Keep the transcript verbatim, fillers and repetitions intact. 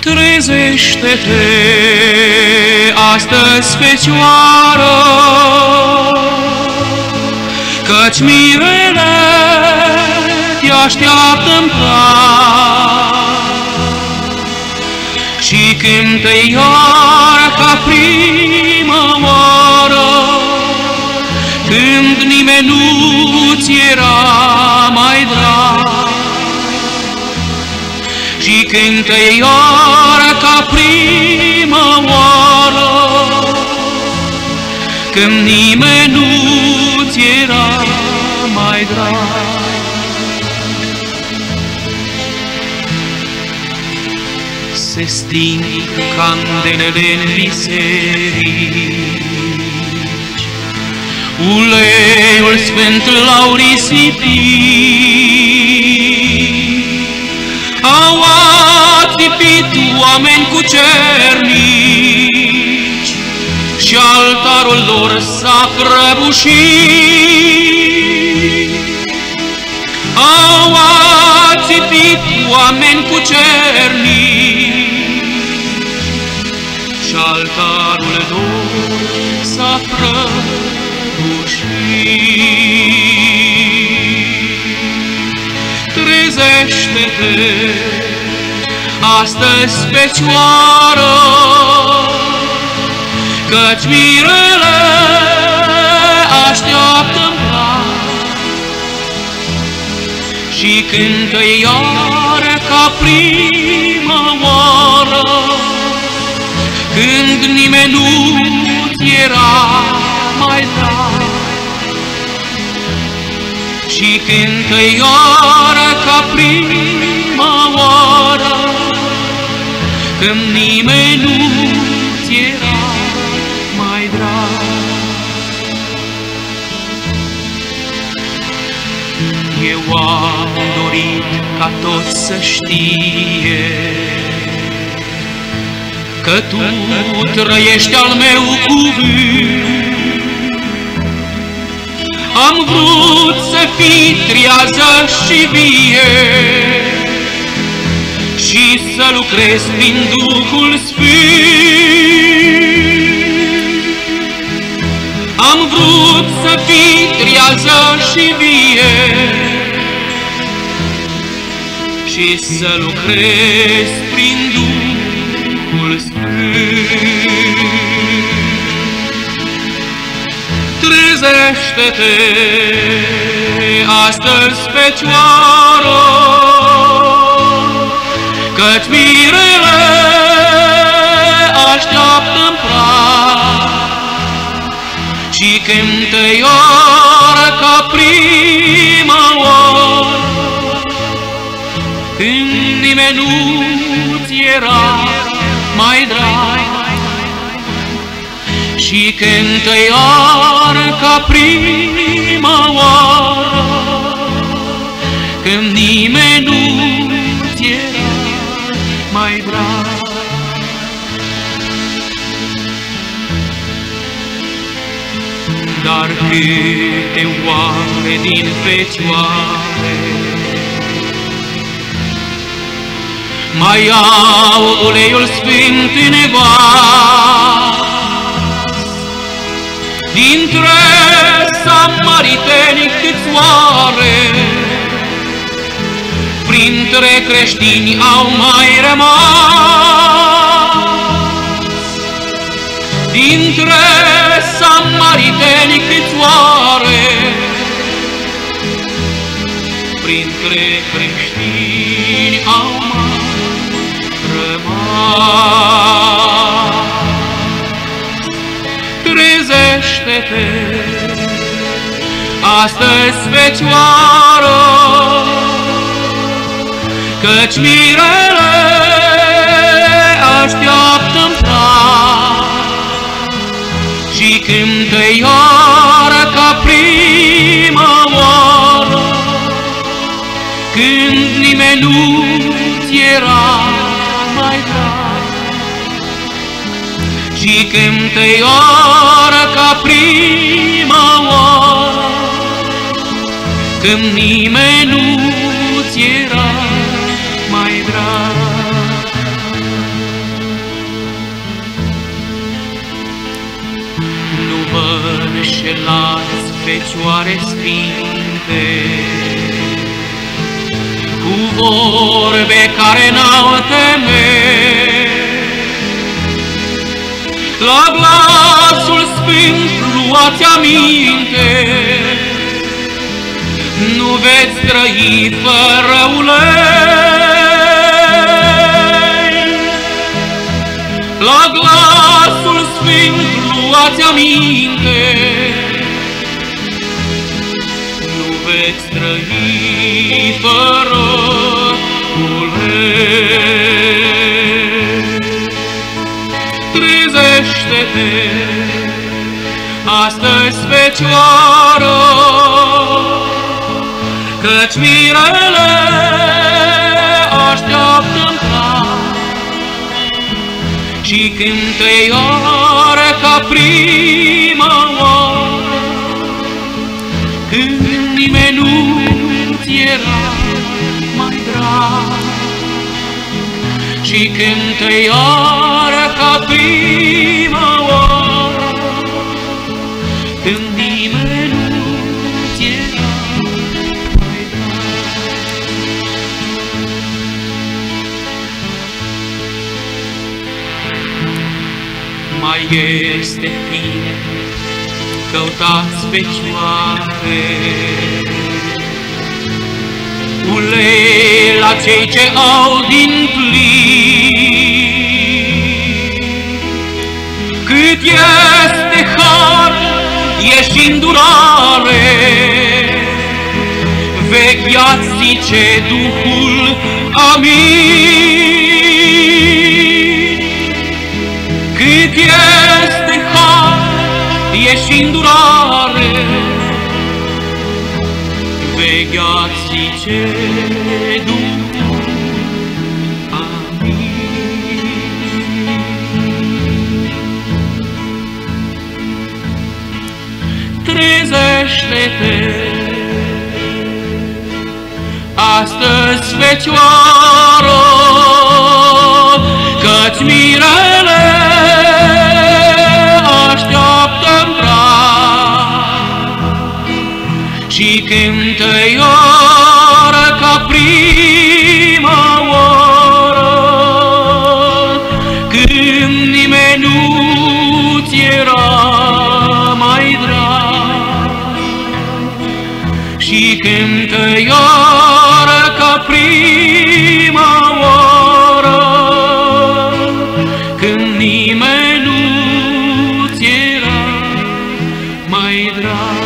Trezește-te astăzi, Fecioară, căci mirele te așteaptă în prag și cântă iar ca prima oară, când nimeni nu-ți era mai drag. Și cântă iar ca prima oară, când nimeni nu-ți era mai drag. Se sting candelele în biserici, uleiul sfânt l-au risipit, au ațipit oameni cu cernici și altarul lor s-a prăbușit. Au ațipit oameni cu cernici și altarul lor s-a prăbușit. Trezește-te astăzi, Fecioară, căci mirele așteaptă-n prag și cântă iar ca prima oară, când nimeni nu-ți era mai drag. Și cântă iar ca prima oară, când nimeni nu-ți era mai drag. Eu am dorit ca toți să știe că Tu trăiești al meu cuvânt. Am vrut să fii triază și vie și să lucrez prin Duhul Sfânt. Am vrut să fii triază și vie și să lucrez prin Duhul Sfânt. Trezește-te astăzi, Fecioară, căci mirele așteaptă-n prag și cântă iar ca prima oară, când nimeni nu-ți era mai drag. Și cântă iar ca prima oară, când nimeni nu-ți era mai drag. Dar câte oare din fecioare mai au uleiul sfânt în vas, dintre samariteni câți oare printre creștini au mai rămas? Dintre samariteni câți oare printre creștini au mai rămas? Trezește-te astăzi, Fecioară, căci mirele așteaptă-n prag și cântă iar ca prima oară, când nimeni nu-ți era mai drag. Și cântă iar ca prima oară, când nimeni nu-ți era mai drag. Cântați-mi-lați, fecioare sfinte, cu vorbe care n-au temeri. La glasul sfânt luați aminte, nu veți trăi fără ulei. La glasul sfânt luați aminte, nu veți trăi fără ulei. Trezește-te astăzi, Fecioară, căci mirele așteaptă-n prag și cântă iară ca prima oară, când nimeni nu-ți era mai drag. Și cântă iară ca prima oară, când nimeni nu-ți era mai drag. Mai este bine, căutați fecioare, ulei la cei ce au din plin. Cât este har, e și îndurare, vegheați, zice Duhul, amin. Cât este har, e și îndurare, vegheați, zice Duhul, amin. Trezește-te astăzi, Fecioară, căci mirele așteaptă-n prag și cântă iară ca prima oară, când nimeni nu-ți era mai drag. Și cântă iară ca prima oară, când nimeni nu-ți era mai drag.